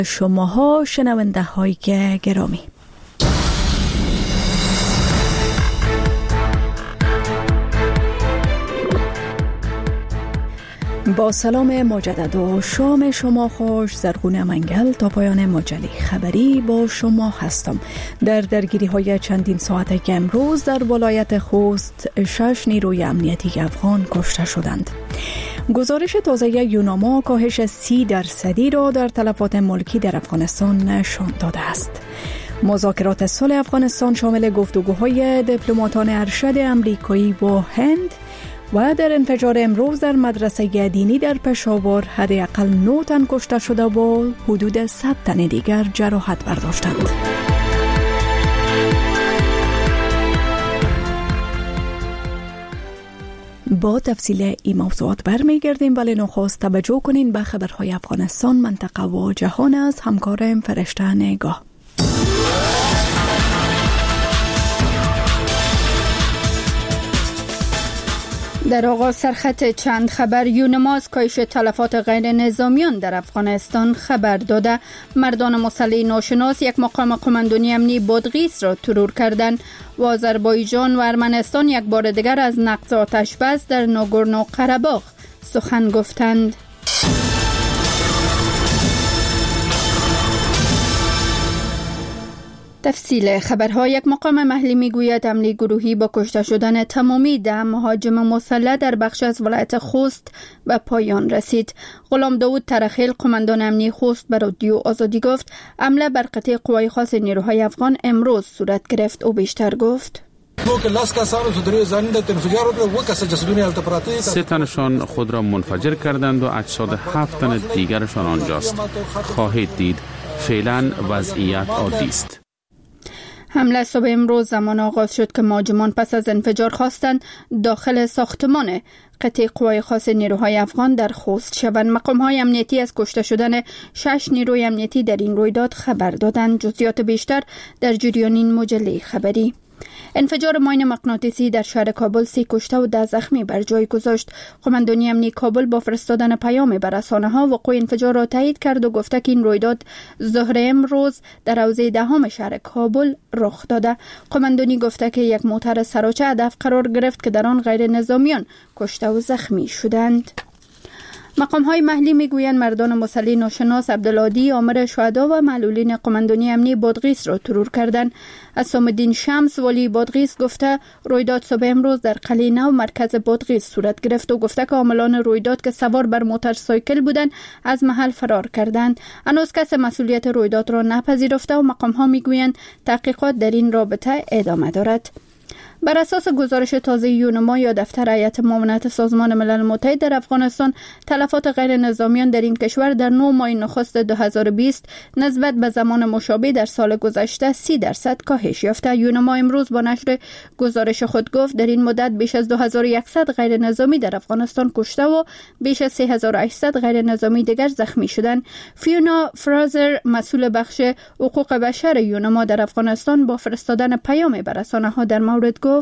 شماها شنونده های گرامی. با سلام مجدد و شام شما خوش. زرغون منگل تا پایان مجله خبری با شما هستم. در درگیری های چندین ساعت امروز در ولایت خوست 6 نیروی امنیتی افغان کشته شدند. گزارش تازه یوناما کاهش 30% را در تلفات ملکی در افغانستان نشان داده است. مذاکرات صلح افغانستان شامل گفتگوهای دیپلماتان ارشد امریکایی با هند و در انفجار امروز در مدرسه دینی در پشاور حداقل 9 تن کشته شده و حدود 100 تن دیگر جراحت برداشتند. با تفصیل این موضوعات برمیگردیم، ولی نخست توجه کنین به خبرهای افغانستان، منطقه و جهان از همکارم فرشته نگاه. در آغاز سرخط چند خبر، یونما از کاهش تلفات غیر نظامیان در افغانستان خبر داده. مردان مسلح ناشناس یک مقام قماندانی امنی بادغیس را ترور کردند و آذربایجان و ارمنستان یک بار دیگر از نقض آتشبس در ناگورنو قره‌باغ سخن گفتند. تفصیل خبرها. یک مقام محلی میگوید حمله گروهی با کشته شدن تمامی 10 مهاجم مسلح در بخش از ولایت خوست به پایان رسید. غلام داود ترخیل، قماندان امنی خوست، به رادیو آزادی گفت حمله بر قطع قوای خاص نیروهای افغان امروز صورت گرفت. او بیشتر گفت 3 تنشان خود را منفجر کردند و اجساد 7 تن دیگرشان آنجاست. خواهید دید فعلا وضعیت عادی است. حمله صبح امروز زمان آغاز شد که مهاجمان پس از انفجار خواستند داخل ساختمان قطع قوای خاص نیروهای افغان در خوست شوند. مقام‌های امنیتی از کشته شدن 6 نیروی امنیتی در این رویداد خبر دادند. جزئیات بیشتر در جریان این مجله خبری. انفجار ماین مغناطیسی در شهر کابل 30 کشته و 10 زخمی بر جای گذاشت. قماندانی امنی کابل با فرستادن پیام به رسانه‌ها وقوع انفجار را تایید کرد و گفته که این رویداد ظهر امروز در حوزه 10 شهر کابل رخ داده. قماندانی گفته که یک موتر سراچه هدف قرار گرفت که در آن غیر نظامیان کشته و زخمی شدند. مقام‌های محلی میگویند مردان مسلح ناشناس عبدالعادی آمر شهدا و معلولین قماندانی امنی بادغیس را ترور کردند. عصام الدین شمس والی بادغیس گفته رویداد صبح امروز در قلعه نو مرکز بادغیس صورت گرفت و گفته که عاملان رویداد که سوار بر موتورسایکل بودند از محل فرار کردند. هنوز کس مسئولیت رویداد را نپذیرفته و مقام‌ها میگویند تحقیقات در این رابطه ادامه دارد. بر اساس گزارش تازه یونما یا دفتر هیئت معاونت سازمان ملل متحد در افغانستان، تلفات غیر نظامیان در این کشور در 9 ماه نخست 2020 نسبت به زمان مشابه در سال گذشته 30% کاهش یافته. یونما امروز با نشر گزارش خود گفت در این مدت بیش از 2100 غیر نظامی در افغانستان کشته و بیش از 3800 غیر نظامی دیگر زخمی شدند. فیونا فرازر، مسئول بخش حقوق بشر یونما در افغانستان، با فرستادن پیام به رسانه‌ها در مورد گفت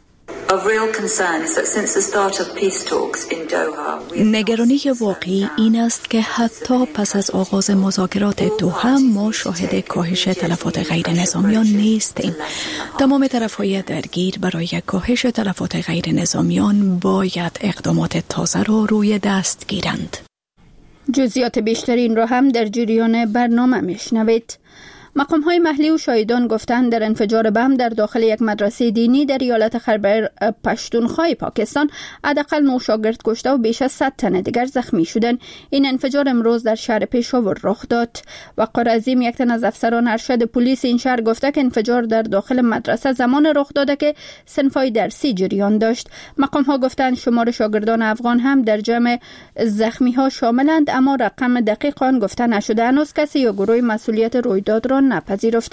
نگرانی واقعی این است که حتی پس از آغاز مذاکرات دوحه ما شاهد کاهش تلفات غیر نظامیان نیستیم. تمام طرف‌های درگیر برای کاهش تلفات غیر نظامیان باید اقدامات تازه را روی دست گیرند. جزئیات بیشتر این را هم در جریان برنامه میشنوید. مقام‌های محلی و شاهدان گفتند در انفجار بم در داخل یک مدرسه دینی در ایالت خیبر پختونخوا پاکستان حداقل 9 شاگرد کشته و بیش از 100 تن دیگر زخمی شدند. این انفجار امروز در شهر پشاور رخ داد. وقار عظیم، یک تن از افسران ارشد پلیس این شهر گفته که انفجار در داخل مدرسه زمان رخ داده که صنف‌های درسی جریان داشت. مقام‌ها گفتند شمار شاگردان افغان هم در جمع زخمی‌ها شاملند، اما رقم دقیق آن گفته نشده. هنوز کسی یا گروه مسئولیت رویداد را نپذیرفته.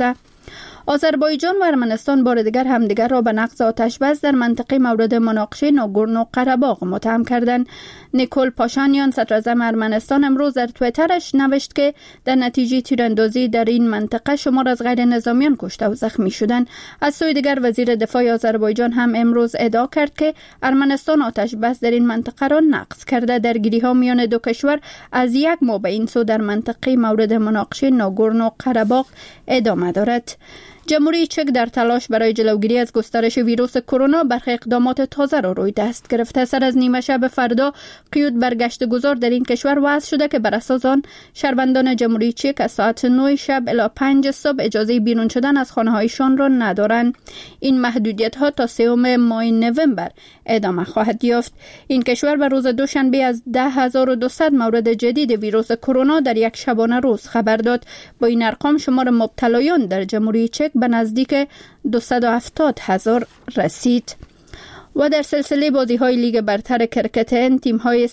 آذربایجان و ارمنستان بار دیگر همدیگر را به نقض آتش بس در منطقه مورد مناقشه ناگورنو قره‌باغ متهم کردند. نیکول پاشانیان صدر اعظم ارمنستان امروز در توییترش نوشت که در نتیجه تیراندازی در این منطقه شمار از غیر نظامیان کشته و زخمی شدند. از سوی دیگر وزیر دفاع آذربایجان هم امروز ادعا کرد که ارمنستان آتش بس در این منطقه را نقض کرده. درگیری‌ها میان دو کشور از یک ماه به این سو در منطقه مورد مناقشه ناگورنو قره‌باغ ادامه دارد. جمهوری چک در تلاش برای جلوگیری از گسترش ویروس کرونا برخی اقدامات تازه را روی دست گرفته. سر از نیمه شب فردا قیود بر گشت گذار در این کشور وضع شده که بر اساس آن شهروندان جمهوری چک از ساعت 9 شب الی 5 صبح اجازه بیرون شدن از خانه‌هایشان را ندارند. این محدودیت ها تا 3 ماه نوامبر ادامه خواهد یافت. این کشور بر روز دوشنبه از 10,200 مورد جدید ویروس کرونا در یک شبانه روز خبر داد. با این ارقام شمار مبتلایان در جمهوری چک به نزدیک 270,000 رسید. و در سلسله بازی‌های لیگ برتر کرکت تیم‌های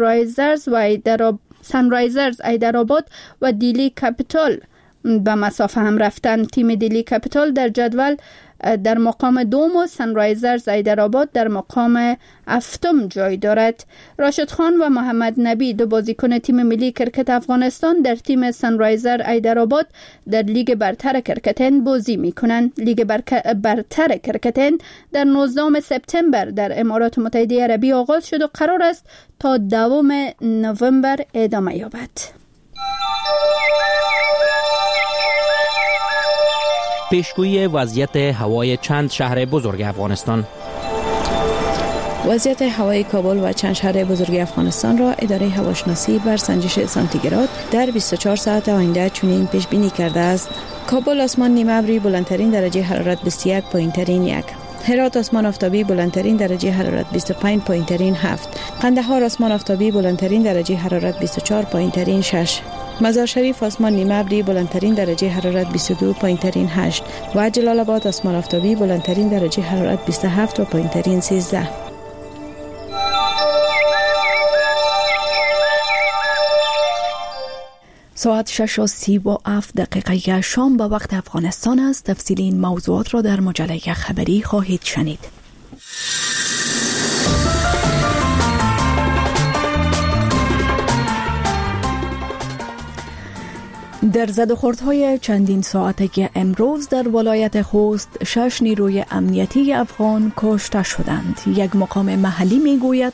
سانرایزرز ایدرآباد و دیلی کپیتال به مسافه هم رفتند. تیم دیلی کپیتال در جدول در مقام دوم و سانرایزرز ایدرآباد در مقام هفتم جای دارد. راشد خان و محمد نبی دو بازیکن تیم ملی کرکت افغانستان در تیم سانرایزر ایدرآباد در لیگ برتر کرکت بازی می‌کنند. لیگ برتر کرکت در 19 سپتامبر در امارات متحده عربی آغاز شد و قرار است تا 2 نوامبر ادامه یابد. پیشگویی وضعیت هوای چند شهر بزرگ افغانستان. وضعیت هوای کابل و چند شهر بزرگ افغانستان را اداره هواشناسی بر سنجش سانتیگراد در 24 ساعت آینده چنین پیش بینی کرده است: کابل آسمان نیمه ابری، بلندترین درجه حرارت 21، پایینترین 1. هرات آسمان آفتابی، بلندترین درجه حرارت 25، پایینترین 7. قندهار آسمان آفتابی، بلندترین درجه حرارت 24، پایینترین 6. مزار شریف آسمان نیمه ابری، بلندترین درجه حرارت 22، پایینترین 8. و جلال آباد آسمان آفتابی، بلندترین درجه حرارت 27 و پایینترین 13. ساعت 6:37 شام به وقت افغانستان است. تفصیل این موضوعات را در مجله خبری خواهید شنید. در زدوخوردهای چندین ساعته امروز در ولایت خوست 6 نیروی امنیتی افغان کشته شدند. یک مقام محلی میگوید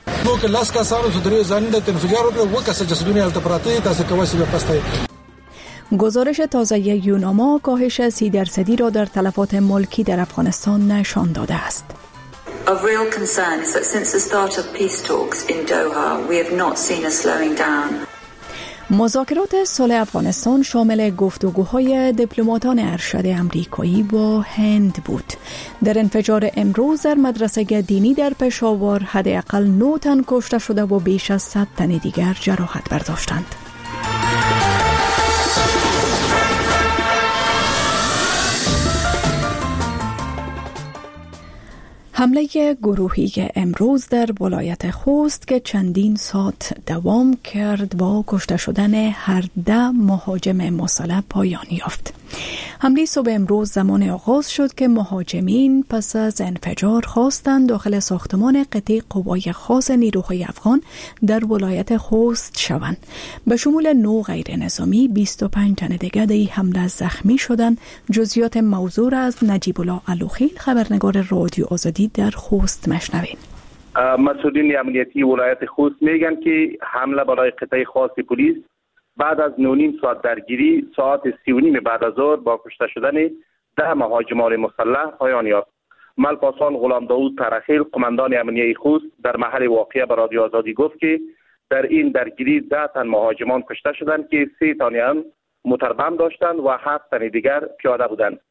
گزارش تازه یوناما کاهش 30% را در تلفات ملکی در افغانستان نشان داده است. Of real concern is that since the start of peace talks in Doha, we have not seen a slowing down. مذاکرات صلح افغانستان شامل گفتگوهای دیپلماتان ارشد امریکایی با هند بود. در انفجار امروز در مدرسه دینی در پشاور حداقل 9 تن کشته شده و بیش از 100 تن دیگر جراحت برداشتند. حمله گروهی امروز در ولایت خوست که چندین ساعت دوام کرد با کشته شدن هر 10 مهاجم مسلح پایان یافت. حمله صبح امروز زمان آغاز شد که مهاجمین پس از انفجار خواستند داخل ساختمان قطعه قوای خاص نیروهای افغان در ولایت خوست شوند. به شمول 9 غیر نظامی 25 تن دیگر در این حمله زخمی شدند. جزئیات موضوع را از نجیب الله علوخیل خبرنگار رادیو آزادی در خوست مشنوین. مسئولین امنیتی ولایت خوست میگن که حمله برای قطعه خاص پلیس بعد از 9.5 ساعت درگیری ساعت 3:30 بعد از ظهر با کشته شدن 10 مهاجمان مسلح پایان یافت. ملپاسان غلام داود ترخیل قماندان امنیتی خوست در محل واقعه به رادیو آزادی گفت که در این درگیری 10 تن مهاجمان کشته شدند که 3 تن آن موتربم داشتند و 7 تن دیگر پیاده بودند.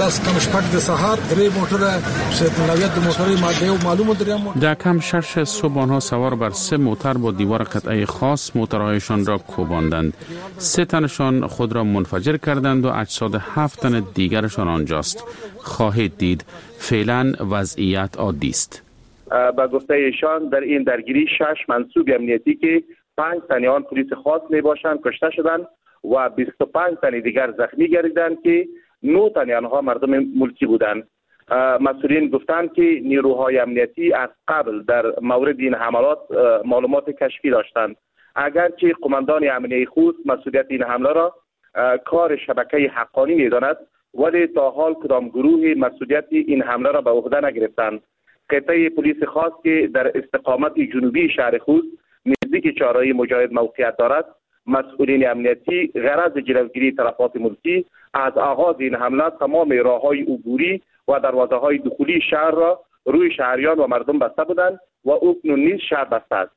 در کم 6 صبح آنها سوار بر 3 موتر با دیوار قطعه خاص موترهایشان را کوباندند. 3 تنشان خود را منفجر کردند و اجساد 7 تن دیگرشان آنجاست. خواهید دید فعلا وضعیت عادی است. با گفته ایشان در این درگیری 6 منسوب امنیتی که 5 تن آن پلیس خاص می باشند کشته شدند و 25 تن دیگر زخمی گردیدند که 9 تن آنها مردم ملکی بودند. مسئولین گفتند که نیروهای امنیتی از قبل در مورد این حملات معلومات کشفی داشتند. اگرچه قماندان امنیه خوست مسئولیت این حمله را کار شبکه حقانی می‌داند، ولی تا حال کدام گروه مسئولیت این حمله را به عهده نگرفتند. قطعه پلیس خاص که در استقامت جنوبی شهر خوست نزدیک چهارراه مجاهد موقعیت دارد، مسئولین امنیتی غرض جلوگیری تلفات ملکی از آغاز این حمله تمام راه‌های عبوری و دروازه‌های دخولی شهر را روی شهریان و مردم بسته بودند و اکنون نیز شهر بسته است.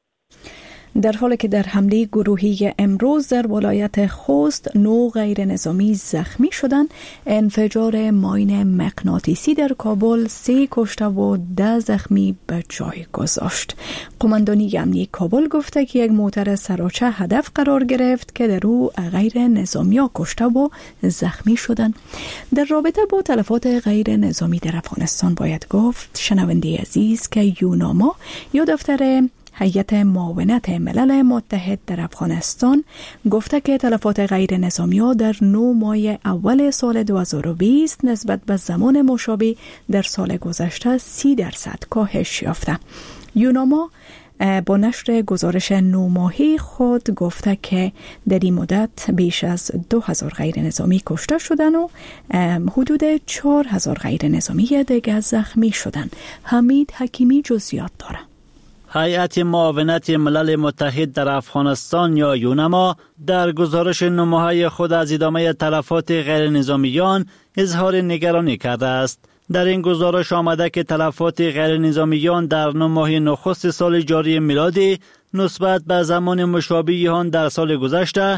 در حالی که در حمله گروهی امروز در ولایت خوست 9 غیر نظامی زخمی شدند، انفجار ماین مغناطیسی در کابل 3 کشته و 10 زخمی به جای گذاشت. قماندانی امنیه کابل گفته که یک موتر سراچه هدف قرار گرفت که در او غیر نظامی‌ها کشته و زخمی شدند. در رابطه با تلفات غیر نظامی در افغانستان باید گفت شنونده عزیز که یوناما یا دفتر هیئت معاونت ملل متحد در افغانستان گفته که تلفات غیر نظامی‌ها در 9 ماه اول سال 2020 نسبت به زمان مشابه در سال گذشته 30% کاهش یافته. یوناما با نشر گزارش 9 ماهی خود گفته که در این مدت بیش از 2000 غیر نظامی کشته شدن و حدود 4000 غیر نظامی دیگر زخمی شدن. حمید حکیمی جزئیات داره. هیئت معاونت ملل متحد در افغانستان یا یونما در گزارش 9 ماهه خود از ادامه تلفات غیر نظامیان اظهار نگرانی کرده است. در این گزارش آمده که تلفات غیر نظامیان در 9 ماه نخست سال جاری میلادی نسبت به زمان مشابه آن در سال گذشته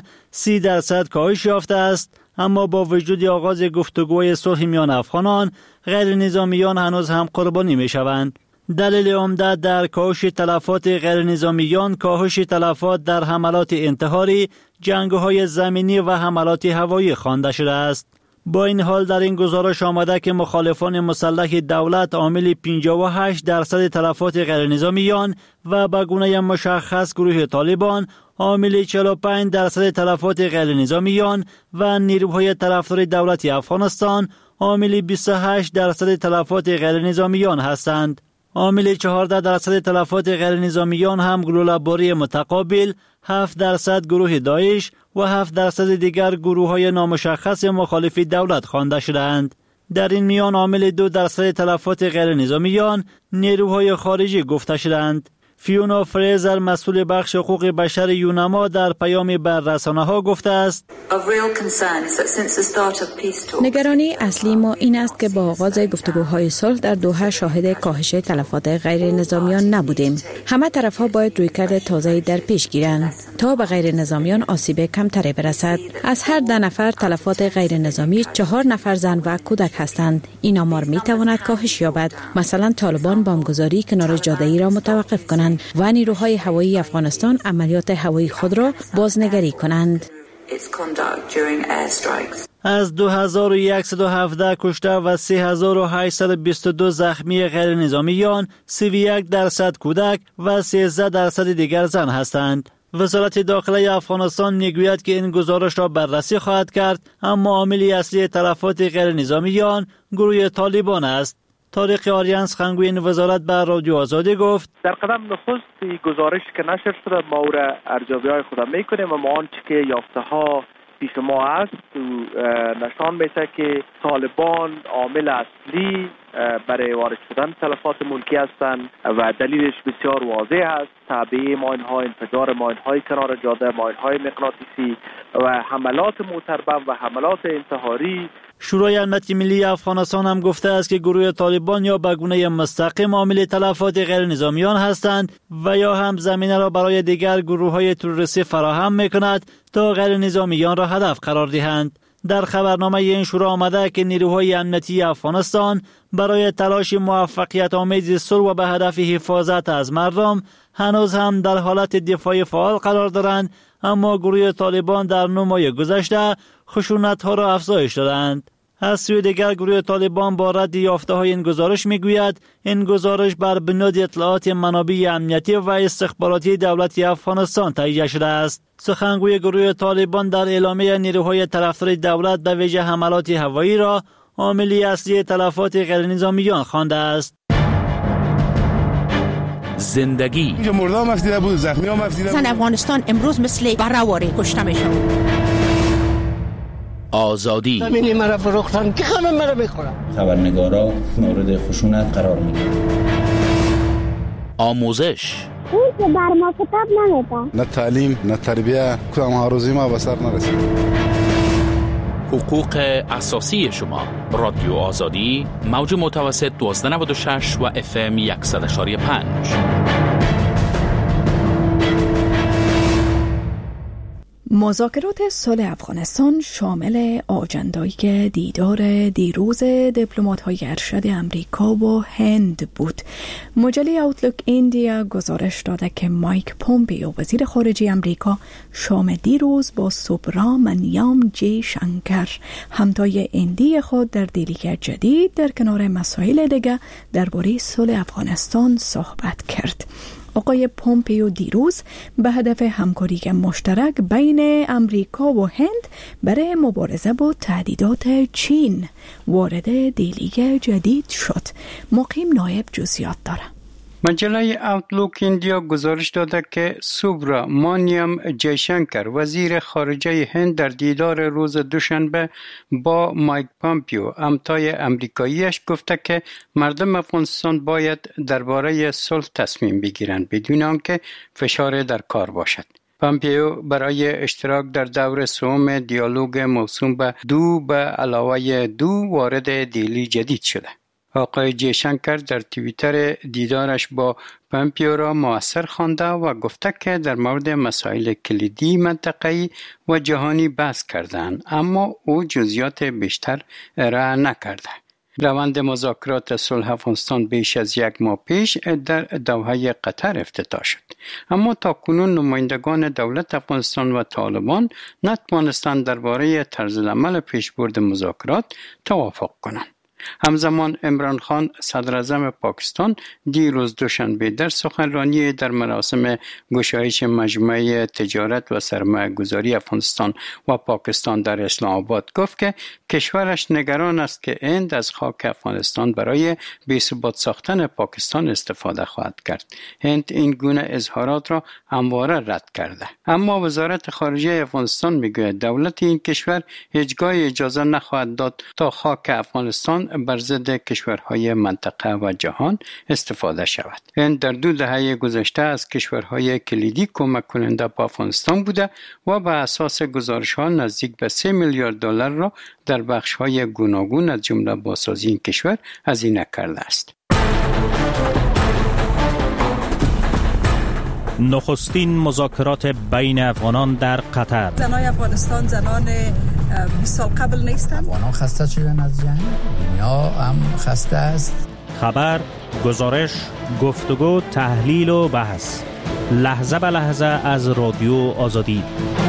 30% کاهش یافته است، اما با وجود آغاز گفتگوی صلح میان افغانان غیر نظامیان هنوز هم قربانی می شوند. دلیل عمده در کاهش تلفات غیر نظامیان کاهش تلفات در حملات انتحاری، جنگ‌های زمینی و حملات هوایی خوانده شده است. با این حال در این گزارش آمده که مخالفان مسلح دولت عامل 58% تلفات غیر نظامیان و به گونه مشخص گروه طالبان عامل 45% تلفات غیر نظامیان و نیروهای طرفدار دولت افغانستان عامل 28% تلفات غیر نظامیان هستند. عامل 14% تلفات غیر نظامیان هم گلوله‌باری متقابل، 7% گروه داعش و 7% دیگر گروه‌های نامشخص مخالف دولت خوانده شدند. در این میان عامل 2% تلفات غیر نظامیان نیروهای خارجی گفته شدند. فیونا فریزر مسئول بخش حقوق بشر یونما در پیامی بر رسانه‌ها گفته است: نگرانی اصلی ما این است که با آغاز گفتگوهای صلح در دوحه شاهد کاهش تلفات غیر نظامیان نبودیم. همه طرف‌ها باید رویکرد تازه‌ای در پیش گیرند تا به غیر نظامیان آسیب کمتری برسد. از هر 10 نفر تلفات غیر نظامی 4 نفر زن و کودک هستند. این آمار می‌تواند کاهش یابد. مثلا طالبان بمبگذاری کنار جاده‌ای را متوقف کنند و نیروهای هوایی افغانستان عملیات هوایی خود را بازنگری کنند. از 2117 کشته و 3822 زخمی غیر نظامیان 31% کودک و 13% دیگر زن هستند. وزارت داخله افغانستان میگوید که این گزارش را بررسی خواهد کرد، اما عامل اصلی تلفات غیر نظامیان گروه طالبان است. طارق آریانس خنگوی وزارت بر رادیو آزادی گفت: در قدم نخست گزارش که نشر شده ما را ارزیابی‌های خود میکنیم و ما آنچه که یافته ها پیش ما است نشان میده که طالبان عامل اصلی برای وارد شدن تلفات ملکی هستند و دلیلش بسیار واضح است. تعبیه ماین‌ها، انفجار ماین‌های کنار جاده، ماین‌های مغناطیسی و حملات موتربم و حملات انتحاری. شورای امنیت ملی افغانستان هم گفته است که گروه طالبان یا به گونه مستقیم عامل تلفات غیر نظامیان هستند و یا هم زمینه را برای دیگر گروه‌های تروریستی فراهم می‌کند تا غیر نظامیان را هدف قرار دهند. در خبرنامه این شورا آمده که نیروهای امنیتی افغانستان برای تلاش موفقیت آمیز صلح و به هدف حفاظت از مردم هنوز هم در حالت دفاعی فعال قرار دارند، اما گروه طالبان در 9 ماه گذشته خشونت‌ها را افزایش دادند. از سوی دیگر گروه طالبان با رد یافته‌های این گزارش میگوید این گزارش بر بنیاد اطلاعات منابع امنیتی و استخباراتی دولت افغانستان تهیه شده است. سخنگوی گروه طالبان در اعلامیه نیروهای طرفدار دولت به ویژه حملات هوایی را عامل اصلی تلفات غیرنظامیان خوانده است. زندگی مردم مفیده بود، زخمی ها مفیده بود. زن افغانستان امروز مثل بره‌واره کشته میشه. آزادی زمینی مرا فروختن که خانم مرا بخورم. خبرنگارا مورد خشونت قرار میگیرن. آموزش اون که بر ما کتاب نمیده. نه تعلیم نه تربیه کدام هاروزی ما به سر نرسید. حقوق اساسی شما. رادیو آزادی موج متوسط 1296 و FM 100.5. مذاکرات صلح افغانستان شامل آجندای دیدار دیروز دیپلمات‌های ارشد امریکا و هند بود. مجله اوتلوک ایندیا گزارش داده که مایک پومپیو وزیر خارجه امریکا شام دیروز با سوبرامانیام جی شنکر همتای هندی خود در دهلی جدید در کنار مسائل دیگر درباره صلح افغانستان صحبت کرد. آقای پومپیو دیروز به هدف همکاری مشترک بین امریکا و هند برای مبارزه با تهدیدات چین وارد دهلی جدید شد. مقیم نایب جزئیات داره. مجله اوتلوک ایندیا گزارش داده که سوبرامانیام جیشنکر وزیر خارجه هند در دیدار روز دوشنبه با مایک پومپیو همتای امریکاییش گفته که مردم افغانستان باید درباره صلح تصمیم بگیرند بدون آنکه فشار در کار باشد. پومپیو برای اشتراک در دور سوم دیالوگ موسوم به 2 به علاوه 2 وارد دهلی جدید شده. آقای جیشنکر در توییتر دیدارش با پومپیو را مؤثر خوانده و گفته که در مورد مسائل کلیدی منطقه‌ای و جهانی بحث کردند، اما او جزئیات بیشتر ارائه نکرده. روند مذاکرات صلح افغانستان بیش از 1 ماه پیش در دوحه قطر افتتاح شد، اما تاکنون نمایندگان دولت افغانستان و طالبان نتوانستند درباره طرز عمل پیشبرد مذاکرات توافق کنند. همزمان عمران خان صدر اعظم پاکستان دیروز دوشنبه در سخنرانی در مراسم گشایش مجمع تجارت و سرمایه گذاری افغانستان و پاکستان در اسلام آباد گفت که کشورش نگران است که هند از خاک افغانستان برای بی‌ثبات ساختن پاکستان استفاده خواهد کرد. هند این گونه اظهارات را همواره رد کرده، اما وزارت خارجه افغانستان میگوید دولت این کشور هیچگاه اجازه نخواهد داد تا خاک افغانستان بر ضد کشورهای منطقه و جهان استفاده شود. هند در 2 دهه گذشته از کشورهای کلیدی کمک کننده به افغانستان بوده و به اساس گزارش‌ها نزدیک به 3 میلیارد دلار را در بخش‌های گوناگون از جمله بازسازی این کشور هزینه کرده است. نخستین مذاکرات بین افغانان در قطر. زنای افغانستان زنان 20 سال قبل نیستند. افغانان خسته شدن از جنگ، دنیا هم خسته است. خبر، گزارش، گفتگو، تحلیل و بحث لحظه به لحظه از رادیو آزادی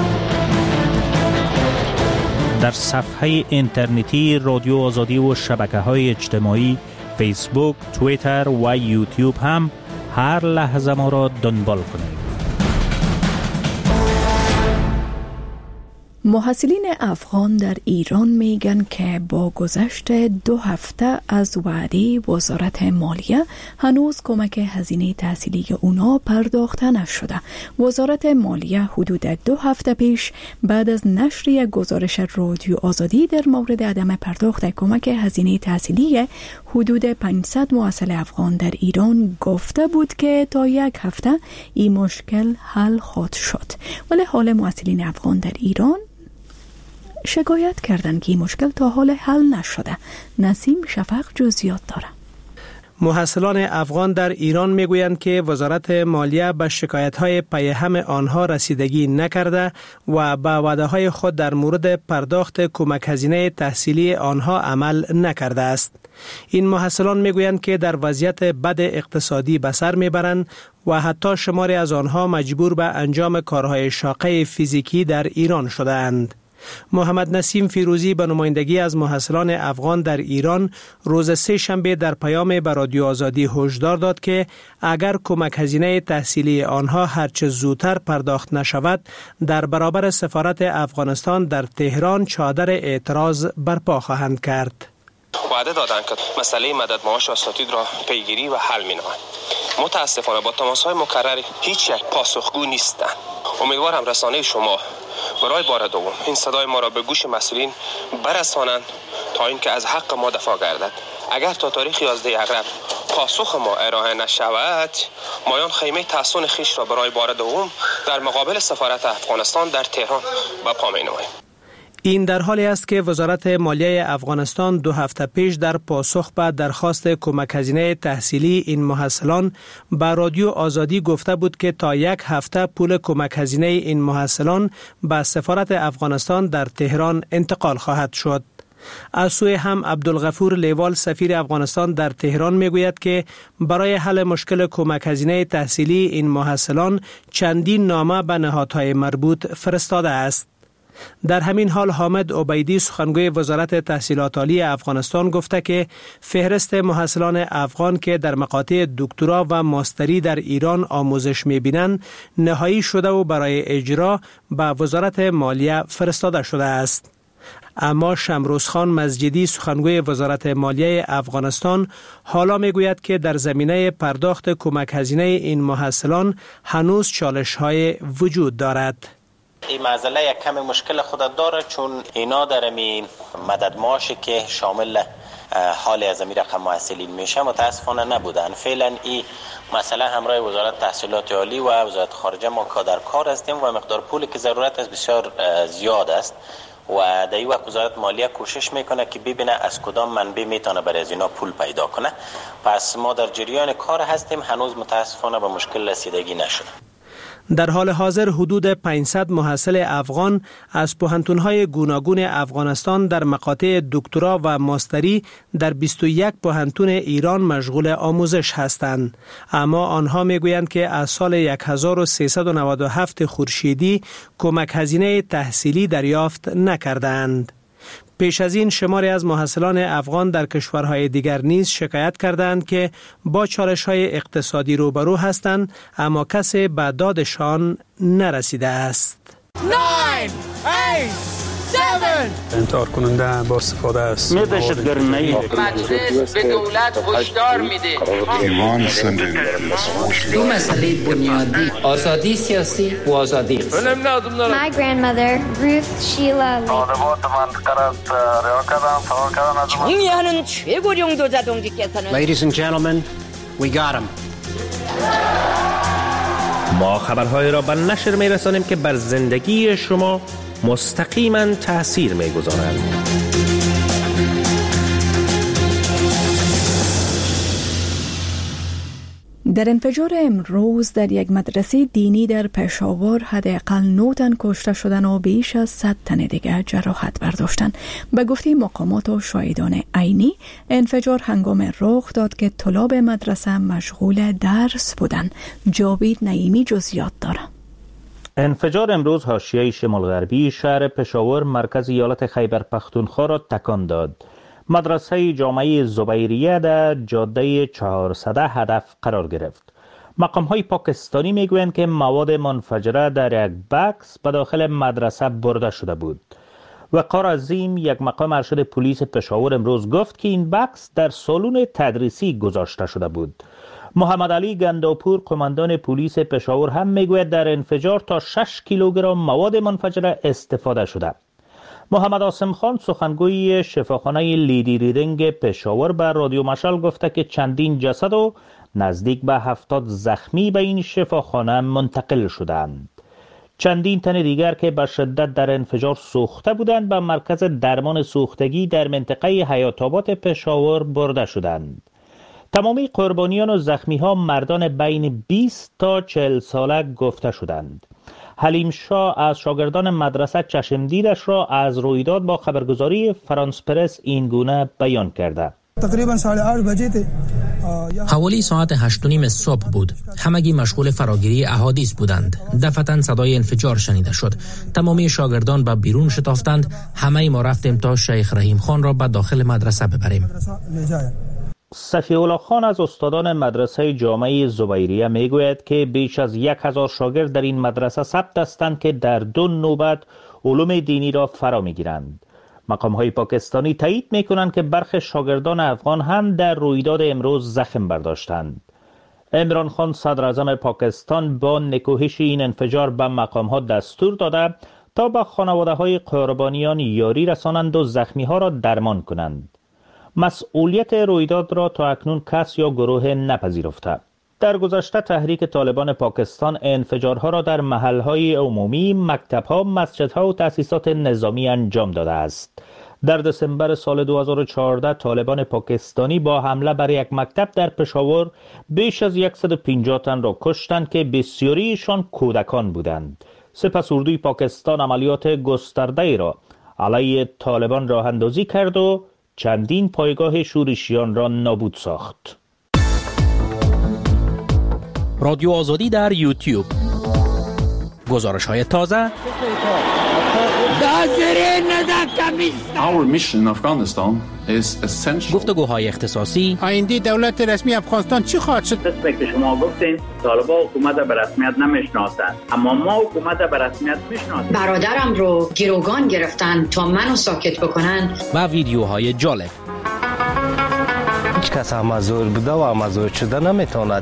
در صفحه اینترنتی رادیو آزادی و شبکه‌های اجتماعی فیسبوک، توییتر و یوتیوب هم هر لحظه ما را دنبال کنید. محصلین افغان در ایران میگن که با گذشت 2 هفته از وعده وزارت مالیه هنوز کمک هزینه تحصیلی اونا پرداخته نشده. وزارت مالیه حدود 2 هفته پیش بعد از نشر یک گزارش رادیو آزادی در مورد عدم پرداخت کمک هزینه تحصیلی حدود 500 محصل افغان در ایران گفته بود که تا 1 هفته این مشکل حل خواهد شد، ولی حال محصلین افغان در ایران شکایت کردند که این مشکل تا حال حل نشده. نسیم شفق جزئیات داره. محصلان افغان در ایران میگویند که وزارت مالیه به شکایت‌های پیهم آنها رسیدگی نکرده و به وعده‌های خود در مورد پرداخت کمک هزینه تحصیلی آنها عمل نکرده است. این محصلان میگویند که در وضعیت بد اقتصادی به سر میبرند و حتی شماری از آنها مجبور به انجام کارهای شاقه فیزیکی در ایران شده‌اند. محمد نسیم فیروزی به نمایندگی از محصلان افغان در ایران روز سه شنبه در پیام به رادیو آزادی هشدار داد که اگر کمک هزینه تحصیلی آنها هرچه زودتر پرداخت نشود، در برابر سفارت افغانستان در تهران چادر اعتراض برپا خواهند کرد. وعده دادند که مسئله مدد معاش اساتید را پیگیری و حل می‌نمایند. متاسفانه با تماس‌های مکرر هیچ یک پاسخگو نیستند. امیدوارم رسانه شما برای بار دوم این صدای ما را به گوش مسئولین برسانند تا اینکه از حق ما دفاع گردد. اگر تا تاریخ 11 اقرب پاسخ ما ارائه نشود، مایان خیمه تحصن خیش را برای بار دوم در مقابل سفارت افغانستان در تهران برپا می‌نماییم. این در حالی است که وزارت مالیه افغانستان 2 هفته پیش در پاسخ به درخواست کمک هزینه تحصیلی این محصلان به رادیو آزادی گفته بود که تا 1 هفته پول کمک هزینه این محصلان به سفارت افغانستان در تهران انتقال خواهد شد. از سوی هم عبدالغفور لیوال سفیر افغانستان در تهران میگوید که برای حل مشکل کمک هزینه تحصیلی این محصلان چندین نامه به نهادهای مربوط فرستاده است. در همین حال حامد عبیدی سخنگوی وزارت تحصیلات عالی افغانستان گفته که فهرست محصلان افغان که در مقاطع دکترا و ماستری در ایران آموزش می‌بینند نهایی شده و برای اجرا به وزارت مالیه فرستاده شده است. اما شمروز خان مزجدی سخنگوی وزارت مالیه افغانستان حالا میگوید که در زمینه پرداخت کمک هزینه این محصلان هنوز چالش‌های وجود دارد. این مسئله یک کم مشکل خود داره، چون اینا در این مدد معاشی که شامل حال از این رقم محصلین میشه متاسفانه نبودن. فعلا این مسئله همراه وزارت تحصیلات عالی و وزارت خارجه ما در کار هستیم و مقدار پولی که ضرورت است بسیار زیاد است و در این وقت وزارت مالیه کوشش میکنه که ببینه از کدام منبع میتونه برای از اینا پول پیدا کنه. پس ما در جریان کار هستیم، هنوز متاسفانه به مشکل رسیدگی نشده. در حال حاضر حدود 500 محصل افغان از پوهنتون‌های گوناگون افغانستان در مقاطع دکترا و ماستری در 21 پوهنتون ایران مشغول آموزش هستند، اما آنها میگویند که از سال 1397 خورشیدی کمک هزینه تحصیلی دریافت نکردند. پیش از این شماری از محصلان افغان در کشورهای دیگر نیز شکایت کردند که با چالش‌های اقتصادی روبرو هستند، اما کسی به دادشان نرسیده است. 9 8 7 انتحار کننده با استفاده است. مجلس به دولت هشدار میده. دو مسئله بنیادی، آزادی سیاسی و آزادی اقتصادی. My grandmother Ruth Sheila 정의하는 최고령도 자동직계사는 Ladies and gentlemen, we got him. ما خبرهای را به نشر می‌رسانیم که بر زندگی شما مستقیما تأثیر می‌گذارند. در انفجار امروز در یک مدرسه دینی در پشاور حداقل 9 تن کشته شدن و بیش از 100 تن دیگر جراحت برداشتند. به گفته مقامات و شاهدان عینی، انفجار هنگام رخ داد که طلاب مدرسه مشغول درس بودند. جاوید نعیمی جزئیات دارد. انفجار امروز حاشیه شمال غربی شهر پشاور مرکز ایالت خیبر پختونخوا را تکان داد. مدرسه جامعه زبیریه در جاده 400 هدف قرار گرفت. مقام‌های پاکستانی میگویند که مواد منفجره در یک بکس به داخل مدرسه برده شده بود. وقار عظیم، یک مقام ارشد پلیس پشاور امروز گفت که این بکس در سالن تدریسی گذاشته شده بود. محمد علی گنداپور قماندان پلیس پشاور هم میگوید در انفجار تا 6 کیلوگرم مواد منفجره استفاده شده. محمد عاصم خان سخنگوی شفاخانه لیدی ریدینگ پشاور به رادیو مشعل گفته که چندین جسد و نزدیک به 70 زخمی به این شفاخانه منتقل شدند. چندین تن دیگر که به شدت در انفجار سوخته بودند به مرکز درمان سوختگی در منطقه حیات آباد پشاور برده شدند. تمامی قربانیان و زخمی ها مردان بین 20 تا 40 ساله گفته شدند. حلیم شاه از شاگردان مدرسه چشمدیدش را از رویداد با خبرگزاری فرانس پرس این گونه بیان کرده. تقریبا 8:30 بجے थे حوالی ساعت 8:30 صبح بود. همگی مشغول فراگیری احادیث بودند. دفعتاً صدای انفجار شنیده شد. تمامی شاگردان به بیرون شتافتند. همه ما رفتیم تا شیخ رحیم خان را به داخل مدرسه ببریم. صفیه الله خان از استادان مدرسه جامعه زبیریه میگوید که بیش از 1000 شاگرد در این مدرسه ثبت هستند که در 2 نوبت علوم دینی را فرا میگیرند. مقام‌های پاکستانی تایید می‌کنند که برخی شاگردان افغان هم در رویداد امروز زخم برداشتند. عمران خان صدر اعظم پاکستان با نکوهش این انفجار به مقام‌ها دستور داده تا به خانواده‌های قربانیان یاری رسانند و زخمی‌ها را درمان کنند. مسئولیت رویداد را تا اکنون کس یا گروه نپذیرفته. در گذشته تحریک طالبان پاکستان انفجارها را در محلهای عمومی، مکتبها، مسجدها و تأسیسات نظامی انجام داده است. در دسامبر سال 2014 طالبان پاکستانی با حمله بر یک مکتب در پشاور بیش از 150 تن را کشتند که بسیاریشان کودکان بودند. سپس اردوی پاکستان عملیات گسترده‌ای را علیه طالبان راه اندازی کرد و چندین پایگاه شورشیان را نابود ساخت. رادیو آزادی در یوتیوب. گزارش‌های تازه. Our mission in Afghanistan is essential. گفتگوهای اختصاصی. آینده دولت رسمی افغانستان چی خواهد شد؟ قسمی که شما گفتین طالبان حکومت به رسمیت نمیشناسند، اما ما حکومت به رسمیت میشناسیم. برادرم رو گروگان گرفتن تا منو ساکت بکنن. و ویدیوهای جالب. هیچ کس مزور بوده و مزور شده نمیتواند.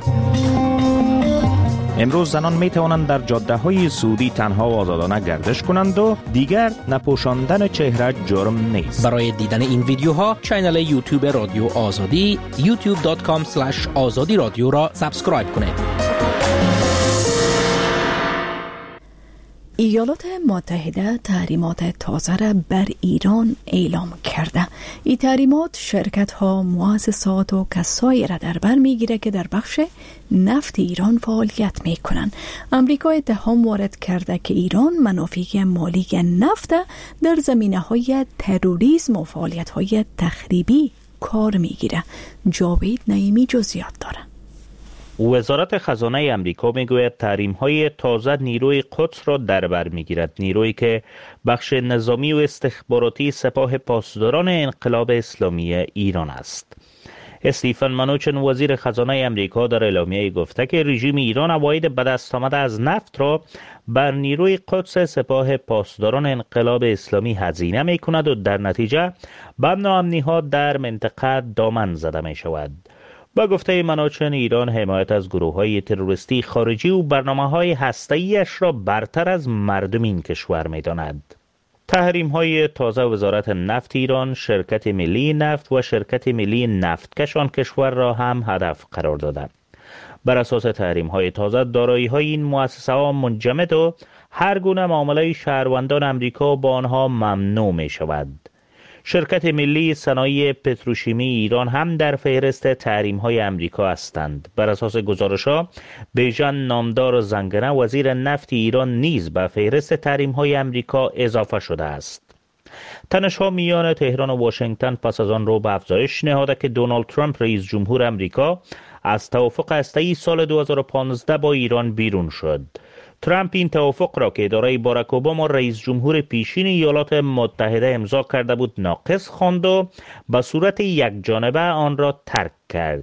امروز زنان می توانند در جاده های سعودی تنها و آزادانه گردش کنند و دیگر نپوشاندن چهره جرم نیست. برای دیدن این ویدیوها کانال یوتیوب رادیو آزادی youtube.com/azadi رادیو را سابسکرایب کنید. ایالات متحده تحریمات تازه را بر ایران اعلام کرده. این تحریمات شرکت ها، مؤسسات و کسایی را در بر میگیره که در بخش نفت ایران فعالیت میکنن. امریکا اتهام وارد کرده که ایران منافع مالی نفت در زمینه های تروریسم و فعالیت های تخریبی کار میگیره. جاوید نعیمی جزئیات داره. وزارت خزانه امریکا میگوید تحریم‌های تازه نیروی قدس را در بر میگیرد، نیرویی که بخش نظامی و استخباراتی سپاه پاسداران انقلاب اسلامی ایران است. استیفن منوچن وزیر خزانه امریکا در اعلامیه گفته که رژیم ایران عواید به دست آمده از نفت را بر نیروی قدس سپاه پاسداران انقلاب اسلامی هزینه می‌کند و در نتیجه به ناامنی‌ها در منطقه دامن زده می‌شود. با گفته منوچن ایران حمایت از گروه‌های تروریستی خارجی و برنامه‌های هسته‌ای‌اش را برتر از مردم این کشور می‌داند. تحریم‌های تازه وزارت نفت ایران، شرکت ملی نفت و شرکت ملی نفتکش آن کشور را هم هدف قرار دادند. بر اساس تحریم‌های تازه دارایی‌های این مؤسسه‌ها منجمد و هر گونه معامله شهروندان امریکا با آنها ممنوع می‌شود. شرکت ملی صنایع پتروشیمی ایران هم در فهرست تحریم‌های امریکا هستند. بر اساس گزارش‌ها بیژن نامدار زنگنه وزیر نفت ایران نیز به فهرست تحریم‌های امریکا اضافه شده است. تنش‌ها میان تهران و واشنگتن پس از آن رو به افزایش نهاده که دونالد ترامپ رئیس جمهور امریکا از توافق هسته‌ای سال 2015 با ایران بیرون شد. ترامپ این توافق را که اداره باراک اوباما رئیس جمهور پیشین ایالات متحده امضا کرده بود ناقص خواند و به صورت یکجانبه آن را ترک کرد.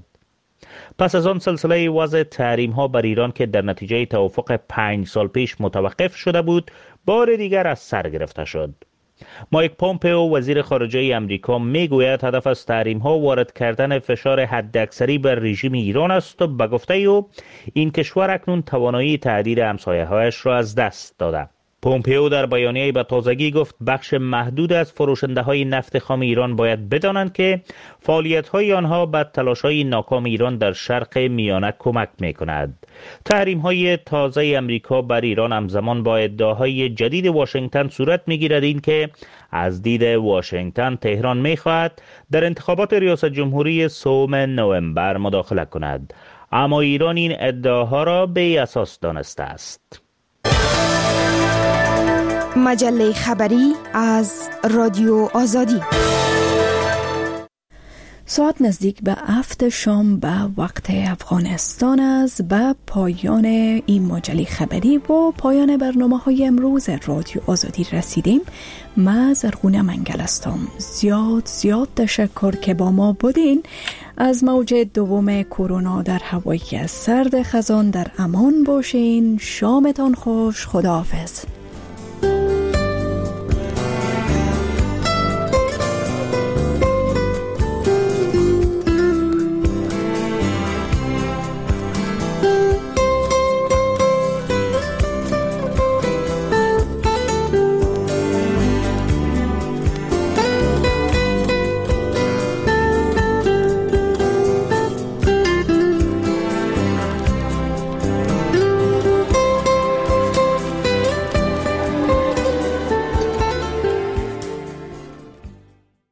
پس از آن سلسله وضع تحریم‌ها بر ایران که در نتیجه توافق 5 سال پیش متوقف شده بود بار دیگر از سر گرفته شد. مایک پومپئو وزیر خارجه امریکا میگوید هدف از تحریم‌ها وارد کردن فشار حداکثری بر رژیم ایران است و به گفته او این کشور اکنون توانایی تهدید همسایه‌هایش را از دست داده. پومپئو در بیانیه‌ای به تازگی گفت بخش محدود از فروشنده‌های نفت خام ایران باید بدانند که فعالیت‌های آنها به تلاش‌های ناکام ایران در شرق میانه کمک می‌کند. تحریم‌های تازه امریکا بر ایران همزمان با ادعاهای جدید واشنگتن صورت می‌گیرد این که از دید واشنگتن تهران می‌خواهد در انتخابات ریاست جمهوری 3 نوامبر مداخله کند، اما ایران این ادعاها را بی اساس دانسته است. مجله خبری از رادیو آزادی. ساعت نزدیک به 7 شام به وقت افغانستان است. به پایان این مجله خبری و پایان برنامه‌های امروز رادیو آزادی رسیدیم. من زرغونه منگل هستم. زیاد تشکر که با ما بودین. از موج دوم کرونا در هوایی سرد خزان در امان باشین. شامتان خوش. خداحافظ.